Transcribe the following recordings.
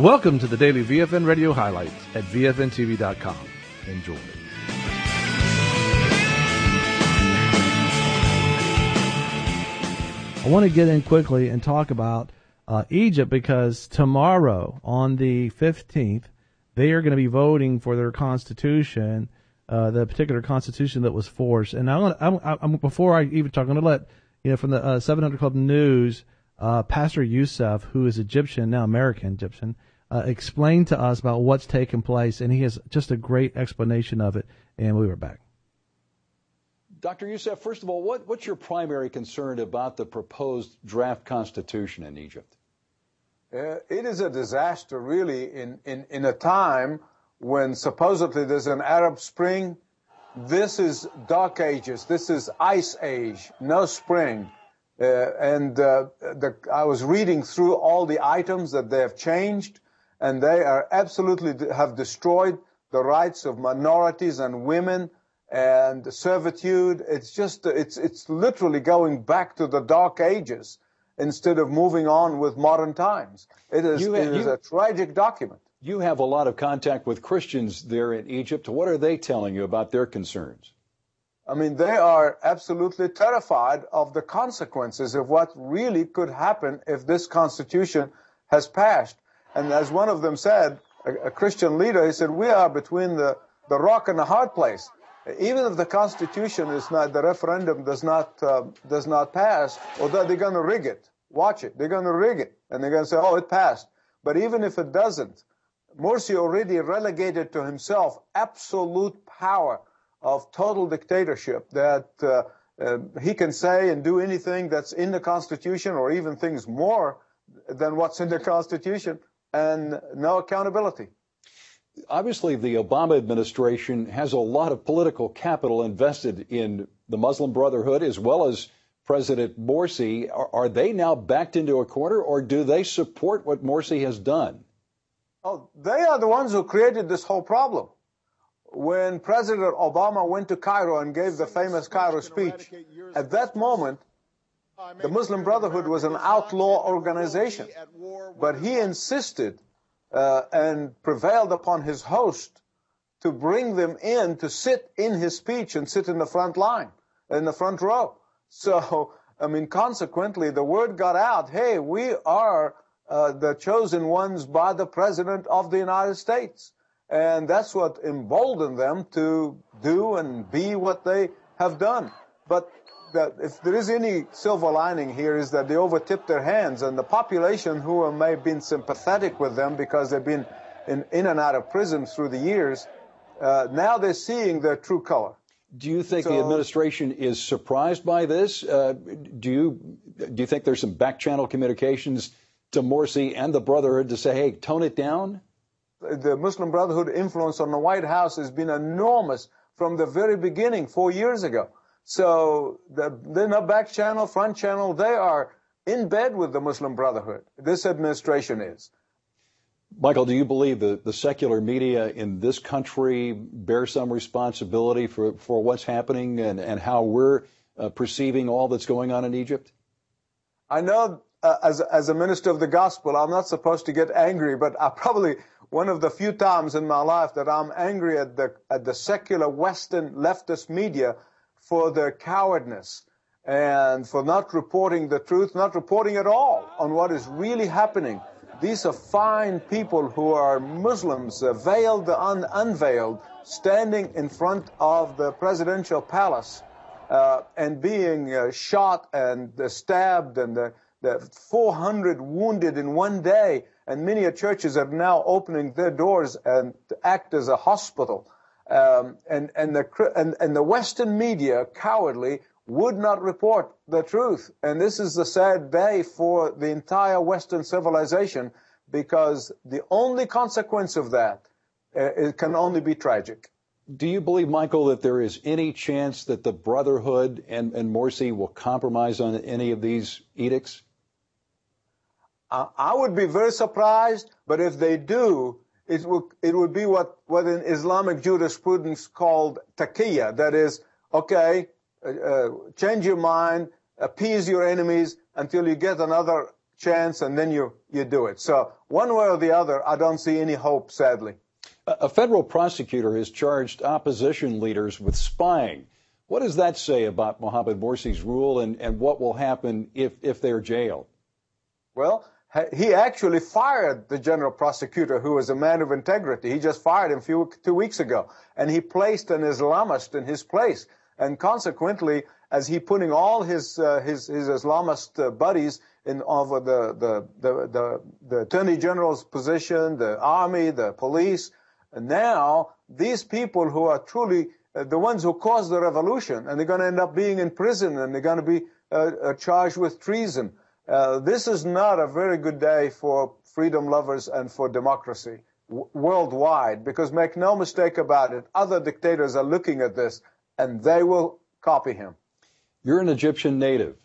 Welcome to the daily VFN radio highlights at VFNTV.com. Enjoy. I want to get in quickly and talk about Egypt, because tomorrow on the 15th, they are going to be voting for their constitution, the particular constitution that was forced. And I'm before I even talk, I'm going to let, from the 700 Club News, Pastor Youssef, who is Egyptian, now American Egyptian, explain to us about what's taken place. And he has just a great explanation of it. And we were back. Dr. Youssef, first of all, what's your primary concern about the proposed draft constitution in Egypt? It is a disaster, really, in a time when supposedly there's an Arab Spring. This is Dark Ages. This is Ice Age, no spring. I was reading through all the items that they have changed, and they are absolutely have destroyed the rights of minorities and women and servitude. It's literally going back to the Dark Ages instead of moving on with modern times. It is a tragic document. You have a lot of contact with Christians there in Egypt. What are they telling you about their concerns? I mean, they are absolutely terrified of the consequences of what really could happen if this constitution has passed. And as one of them said, a Christian leader, he said, we are between the rock and the hard place. Even if the Constitution is not, the referendum does not pass, although they're going to rig it. Watch it. They're going to rig it. And they're going to say, oh, it passed. But even if it doesn't, Morsi already relegated to himself absolute power of total dictatorship, that he can say and do anything that's in the Constitution, or even things more than what's in the Constitution, and no accountability. Obviously, the Obama administration has a lot of political capital invested in the Muslim Brotherhood as well as President Morsi. Are they now backed into a corner, or do they support what Morsi has done? Oh, they are the ones who created this whole problem. When President Obama went to Cairo and gave the famous Cairo speech, at that moment, the Muslim Brotherhood was an outlaw organization. But he insisted and prevailed upon his host to bring them in to sit in his speech and sit in the front line, in the front row. So, I mean, consequently, the word got out, hey, we are the chosen ones by the President of the United States. And that's what emboldened them to do and be what they have done. But if there is any silver lining here, is that they overtipped their hands, and the population who may have been sympathetic with them because they've been in and out of prison through the years, now they're seeing their true color. Do you think the administration is surprised by this? Do you think there's some back-channel communications to Morsi and the Brotherhood to say, hey, tone it down? The Muslim Brotherhood influence on the White House has been enormous from the very beginning, 4 years ago. So they're not back channel, front channel. They are in bed with the Muslim Brotherhood. This administration is. Michael, do you believe the secular media in this country bear some responsibility for what's happening and how we're perceiving all that's going on in Egypt? I know as a minister of the gospel, I'm not supposed to get angry, but I probably one of the few times in my life that I'm angry at the secular Western leftist media for their cowardness and for not reporting the truth, not reporting at all on what is really happening. These are fine people who are Muslims, veiled, unveiled, standing in front of the presidential palace and being shot and stabbed, and the 400 wounded in one day. And many churches are now opening their doors and to act as a hospital. And the Western media, cowardly, would not report the truth. And this is a sad day for the entire Western civilization, because the only consequence of that it can only be tragic. Do you believe, Michael, that there is any chance that the Brotherhood and Morsi will compromise on any of these edicts? I would be very surprised, but if they do, it would be what in Islamic jurisprudence called taqiyya. That is, okay, change your mind, appease your enemies until you get another chance, and then you do it. So one way or the other, I don't see any hope, sadly. A federal prosecutor has charged opposition leaders with spying. What does that say about Mohamed Morsi's rule and what will happen if they're jailed? Well, he actually fired the general prosecutor, who was a man of integrity. He just fired him 2 weeks ago, and he placed an Islamist in his place. And consequently, as he putting all his Islamist buddies in over the attorney general's position, the army, the police, and now these people who are truly the ones who caused the revolution, and they're going to end up being in prison, and they're going to be charged with treason. This is not a very good day for freedom lovers and for democracy worldwide, because make no mistake about it, other dictators are looking at this, and they will copy him. You're an Egyptian native.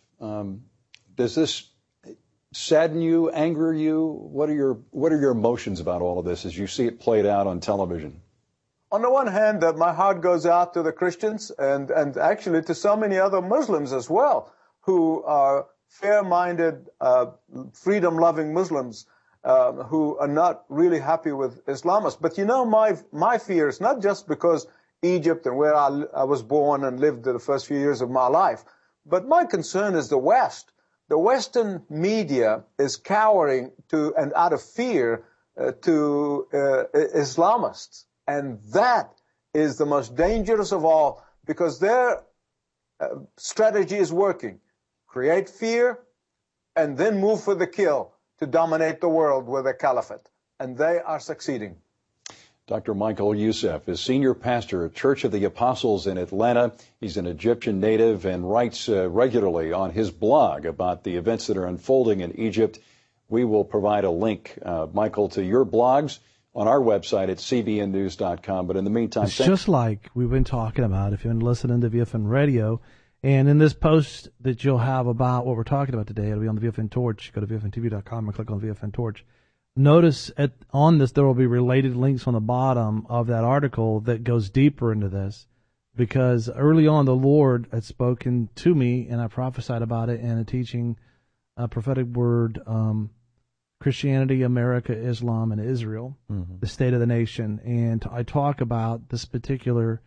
Does this sadden you, anger you? What are your emotions about all of this as you see it played out on television? On the one hand, my heart goes out to the Christians and actually to so many other Muslims as well, who are fair-minded, freedom-loving Muslims who are not really happy with Islamists. But you know, my fear is not just because Egypt and where I was born and lived the first few years of my life, but my concern is the West. The Western media is cowering to and out of fear to Islamists. And that is the most dangerous of all, because their strategy is working. Create fear and then move for the kill to dominate the world with a caliphate. And they are succeeding. Dr. Michael Youssef is senior pastor at Church of the Apostles in Atlanta. He's an Egyptian native and writes regularly on his blog about the events that are unfolding in Egypt. We will provide a link, Michael, to your blogs on our website at cbnnews.com. But in the meantime, it's just like we've been talking about, if you've been listening to VFN Radio, and in this post that you'll have about what we're talking about today, it'll be on the VFN Torch. Go to VFNTV.com and click on VFN Torch. Notice on this there will be related links on the bottom of that article that goes deeper into this, because early on the Lord had spoken to me, and I prophesied about it in a teaching, a prophetic word, Christianity, America, Islam, and Israel, the state of the nation. And I talk about this particular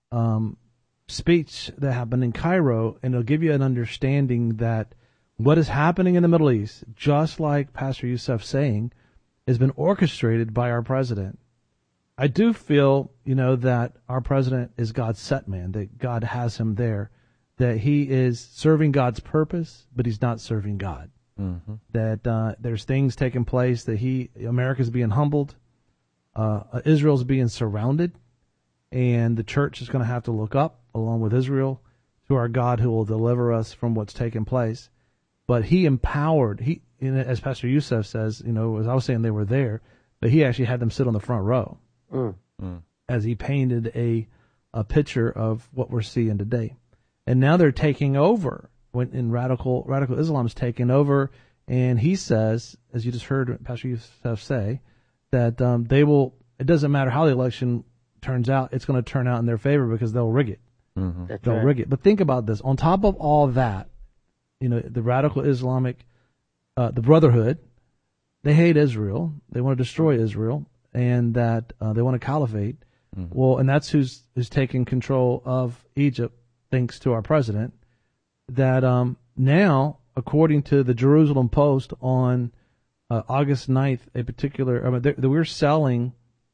speech that happened in Cairo, and it'll give you an understanding that what is happening in the Middle East, just like Pastor Youssef saying, has been orchestrated by our president. I do feel, that our president is God's set man, that God has him there, that he is serving God's purpose, but he's not serving God. That there's things taking place that America's being humbled, Israel's being surrounded, and the church is going to have to look up along with Israel to our God who will deliver us from what's taking place. But he empowered, as Pastor Youssef says, as I was saying, they were there, but he actually had them sit on the front row as he painted a picture of what we're seeing today. And now they're taking over. When radical Islam is taking over, and he says, as you just heard Pastor Youssef say, that they will. It doesn't matter how the election turns out; it's going to turn out in their favor because they'll rig it. They'll rig it. But think about this: on top of all that, the radical Islamic, the Brotherhood, they hate Israel. They want to destroy Israel, and that they want a caliphate. Well, and that's who's taking control of Egypt, thanks to our president. That now, according to the Jerusalem Post on August 9th, we're selling,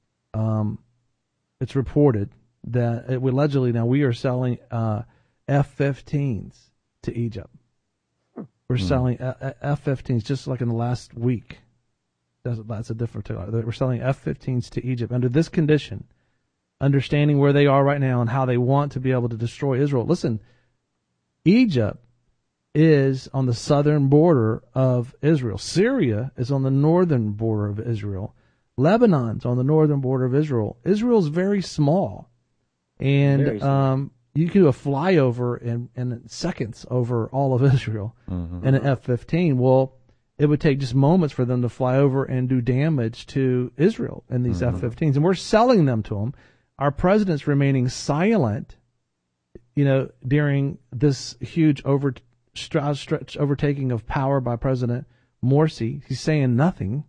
it's reported that allegedly now we are selling F-15s to Egypt. We're selling F-15s just like in the last week. That's a different thing. We're selling F-15s to Egypt under this condition, understanding where they are right now and how they want to be able to destroy Israel. Listen, Egypt is on the southern border of Israel. Syria is on the northern border of Israel. Lebanon's on the northern border of Israel. Israel's very small. And you can do a flyover in seconds over all of Israel in an F-15. Well, it would take just moments for them to fly over and do damage to Israel in these F-15s. And we're selling them to them. Our president's remaining silent during this huge overtaking of power by President Morsi. He's saying nothing.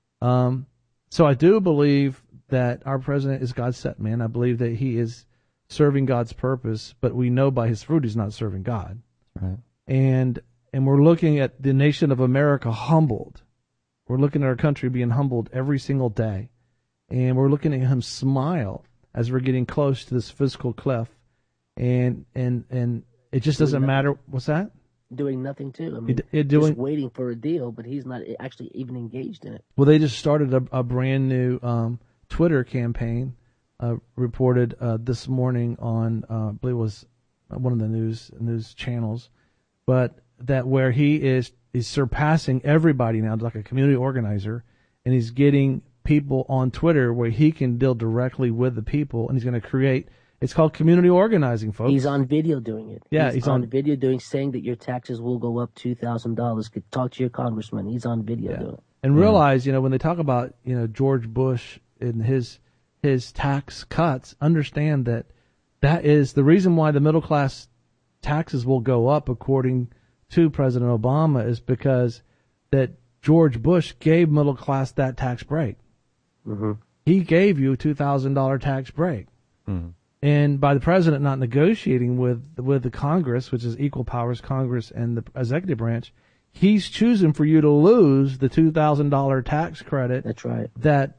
So I do believe that our president is God's set man. I believe that he is serving God's purpose, but we know by his fruit he's not serving God. Right. And we're looking at the nation of America humbled. We're looking at our country being humbled every single day. And we're looking at him smile as we're getting close to this fiscal cliff. And it just doesn't matter. What's that? Doing nothing too. I mean, just waiting for a deal, but he's not actually even engaged in it. Well, they just started a brand new Twitter campaign, reported this morning on, I believe it was one of the news channels, but that where he's surpassing everybody now, like a community organizer, and he's getting people on Twitter where he can deal directly with the people, and he's going to create. It's called community organizing, folks. He's on video doing it. Yeah, he's on video saying that your taxes will go up $2,000. Could talk to your congressman. He's on video doing it. And realize, when they talk about, George Bush and his tax cuts, understand that is the reason why the middle class taxes will go up, according to President Obama, is because that George Bush gave middle class that tax break. Mm-hmm. He gave you a $2,000 tax break. Mm-hmm. And by the president not negotiating with the Congress, which is equal powers Congress and the executive branch, he's choosing for you to lose the $2,000 tax credit. That's right. That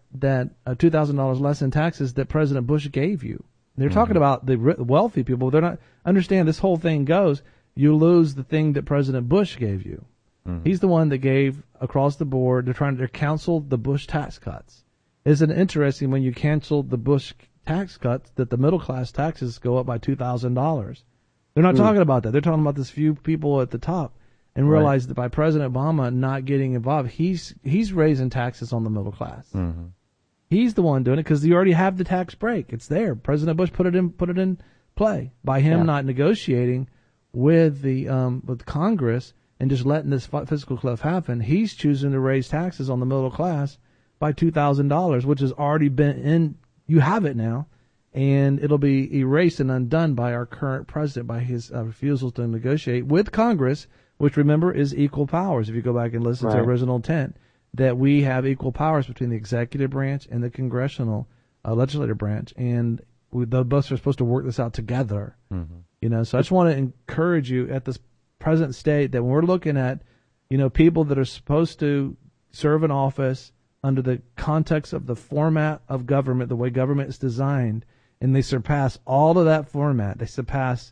$2,000 less in taxes that President Bush gave you. They're talking about the wealthy people. They're not understand this whole thing goes. You lose the thing that President Bush gave you. Mm-hmm. He's the one that gave across the board. They're canceled the Bush tax cuts. Isn't it interesting when you canceled the Bush tax cuts that the middle class taxes go up by $2,000? They're not talking about that. They're talking about this few people at the top, and realize that by President Obama not getting involved, he's raising taxes on the middle class. Mm-hmm. He's the one doing it because you already have the tax break. It's there. President Bush put it in play by him not negotiating with with Congress and just letting this fiscal cliff happen. He's choosing to raise taxes on the middle class by $2,000, which has already been in. You have it now, and it'll be erased and undone by our current president by his refusal to negotiate with Congress, which, remember, is equal powers. If you go back and listen to original intent, that we have equal powers between the executive branch and the congressional legislative branch, and the both are supposed to work this out together. Mm-hmm. So I just want to encourage you at this present state that when we're looking at, people that are supposed to serve in office under the context of the format of government, the way government is designed, and they surpass all of that format. They surpass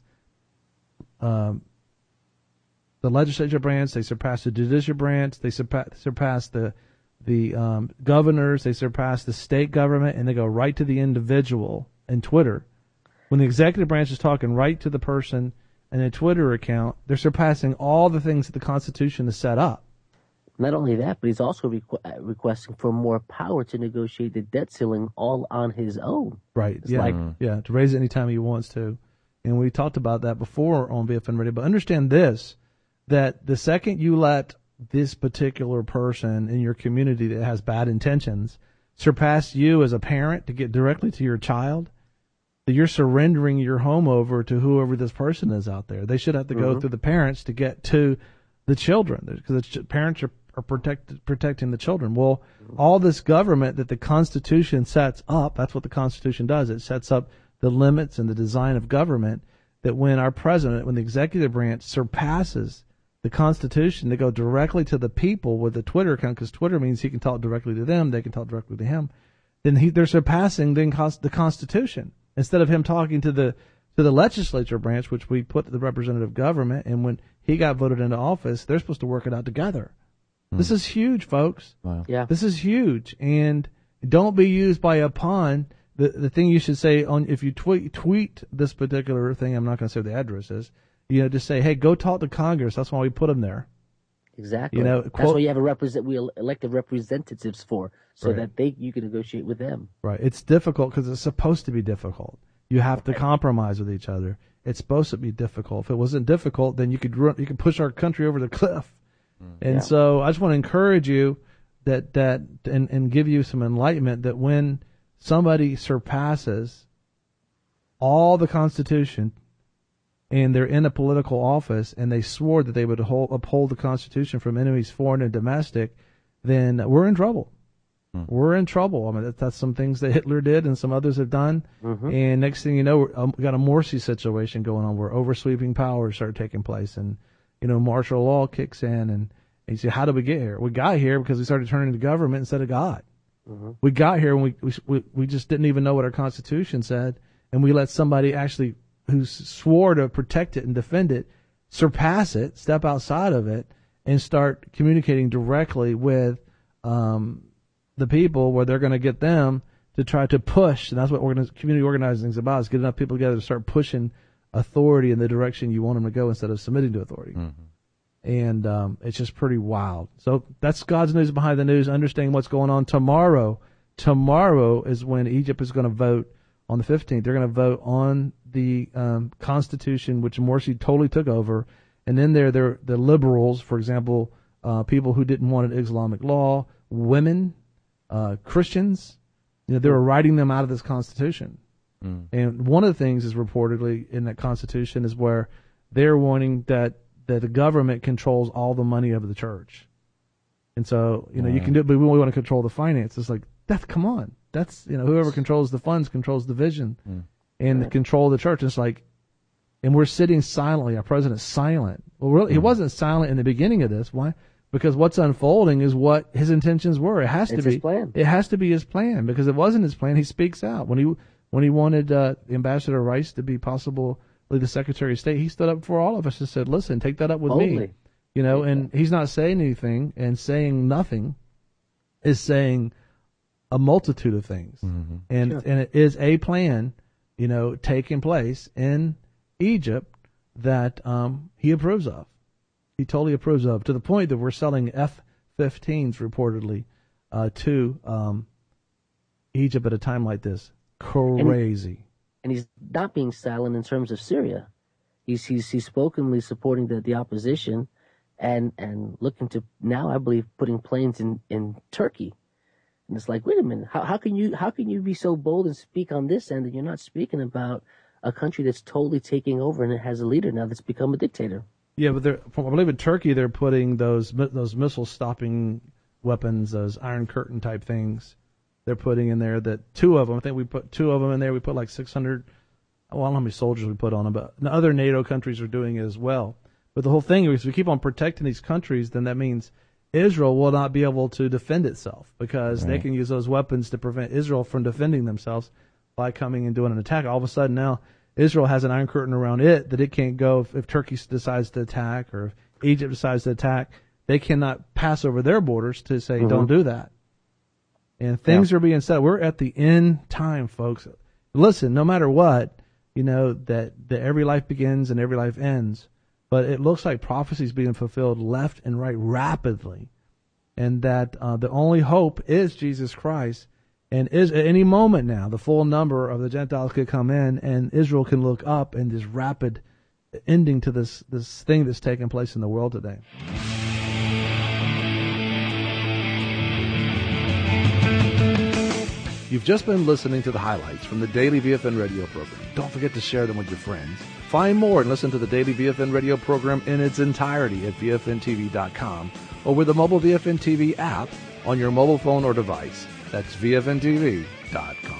the legislature branch. They surpass the judicial branch. They surpass the governors. They surpass the state government, and they go right to the individual in Twitter. When the executive branch is talking right to the person in a Twitter account, they're surpassing all the things that the Constitution has set up. Not only that, but he's also requesting for more power to negotiate the debt ceiling all on his own. Right. It's to raise it anytime he wants to. And we talked about that before on BFN Radio. But understand this, that the second you let this particular person in your community that has bad intentions surpass you as a parent to get directly to your child, that you're surrendering your home over to whoever this person is out there. They should have to go through the parents to get to the children, because the parents are protecting the children. Well, all this government that the Constitution sets up, that's what the Constitution does. It sets up the limits and the design of government, that when our president, when the executive branch surpasses the Constitution to go directly to the people with a Twitter account, because Twitter means he can talk directly to them, they can talk directly to him, then they're surpassing the Constitution. Instead of him talking to the legislature branch, which we put the representative government, and when he got voted into office, they're supposed to work it out together. This is huge, folks. Wow. Yeah. This is huge, and don't be used by a pawn. The thing you should say if you tweet this particular thing, I'm not going to say what the address is. Just say, hey, go talk to Congress. That's why we put them there. Exactly. That's why you have we elected representatives for, so that you can negotiate with them. Right. It's difficult because it's supposed to be difficult. You have to compromise with each other. It's supposed to be difficult. If it wasn't difficult, then you could push our country over the cliff. And so I just want to encourage you and give you some enlightenment that when somebody surpasses all the Constitution and they're in a political office, and they swore that they would uphold the Constitution from enemies foreign and domestic, then we're in trouble. We're in trouble. I mean, that's some things that Hitler did and some others have done. And next thing you know, we got a Morsi situation going on where oversweeping powers start taking place, and martial law kicks in. And you say, how did we get here? We got here because we started turning to government instead of God. We got here and we just didn't even know what our Constitution said, and we let somebody actually who swore to protect it and defend it surpass it, step outside of it, and start communicating directly with the people where they're going to get them to try to push. And that's what community organizing is about, is getting enough people together to start pushing authority in the direction you want them to go instead of submitting to authority. And it's just pretty wild. So that's God's news behind the news, understanding what's going on tomorrow. Tomorrow is when Egypt is going to vote on the 15th. They're going to vote on the Constitution, which Morsi totally took over. And then they're the liberals, for example, people who didn't want an Islamic law, women, Christians, they were writing them out of this Constitution. And one of the things is reportedly in that Constitution is where they're wanting that the government controls all the money of the church. And so, you can do it, but we want to control the finances. It's like, come on. That's, whoever controls the funds controls the vision and control the church. It's like, and we're sitting silently. Our president's silent. Well, really, he wasn't silent in the beginning of this. Why? Because what's unfolding is what his intentions were. It has to be his plan. It has to be his plan, because it wasn't his plan. He speaks out when he wanted Ambassador Rice to be possibly the Secretary of State. He stood up for all of us and said, "Listen, take that up with me." And he's not saying anything, and saying nothing is saying a multitude of things, and it is a plan, taking place in Egypt that he approves of. He totally approves of, to the point that we're selling F-15s reportedly to Egypt at a time like this. Crazy. And he's not being silent in terms of Syria. He's spokenly supporting the opposition, and looking to now, I believe, putting planes in Turkey. And it's like, wait a minute, how can you be so bold and speak on this end, and you're not speaking about a country that's totally taking over and it has a leader now that's become a dictator? Yeah, but I believe in Turkey they're putting those missile stopping weapons, those Iron Curtain type things. They're putting in there that two of them. I think we put two of them in there. We put like 600. Well, I don't know how many soldiers we put on them, but the other NATO countries are doing it as well. But the whole thing is, we keep on protecting these countries, then that means Israel will not be able to defend itself, because they can use those weapons to prevent Israel from defending themselves by coming and doing an attack. All of a sudden now, Israel has an Iron Curtain around it that it can't go if Turkey decides to attack, or if Egypt decides to attack. They cannot pass over their borders to say, don't do that. And things are being said. We're at the end time, folks. Listen, no matter what, that every life begins and every life ends. But it looks like prophecy is being fulfilled left and right rapidly. And that the only hope is Jesus Christ. And is at any moment now, the full number of the Gentiles could come in, and Israel can look up, and this rapid ending to this thing that's taking place in the world today. You've just been listening to the highlights from the Daily VFN radio program. Don't forget to share them with your friends. Find more and listen to the Daily VFN radio program in its entirety at VFNTV.com or with the mobile VFN TV app on your mobile phone or device. That's VFNTV.com.